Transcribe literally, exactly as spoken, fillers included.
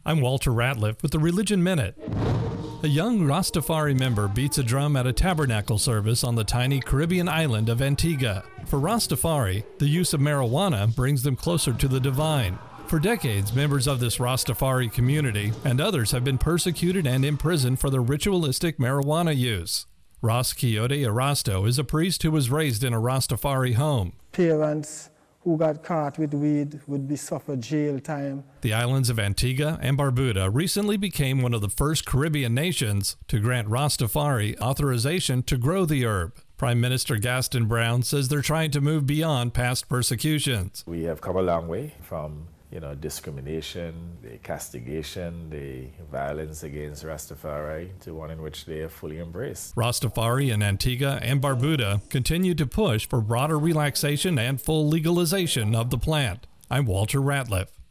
I'm Walter Ratliff with the Religion Minute. A young Rastafari member beats a drum at a tabernacle service on the tiny Caribbean island of Antigua. For Rastafari, the use of marijuana brings them closer to the divine. For decades, members of this Rastafari community and others have been persecuted and imprisoned for their ritualistic marijuana use. Ras Quixote Erasto is a priest who was raised in a Rastafari home. Parents who got caught with weed would be suffered jail time. The islands of Antigua and Barbuda recently became one of the first Caribbean nations to grant Rastafari authorization to grow the herb. Prime Minister Gaston Brown says they're trying to move beyond past persecutions. We have come a long way from you know, discrimination, the castigation, the violence against Rastafari to one in which they are fully embraced. Rastafari in Antigua and Barbuda continue to push for broader relaxation and full legalization of the plant. I'm Walter Ratliff.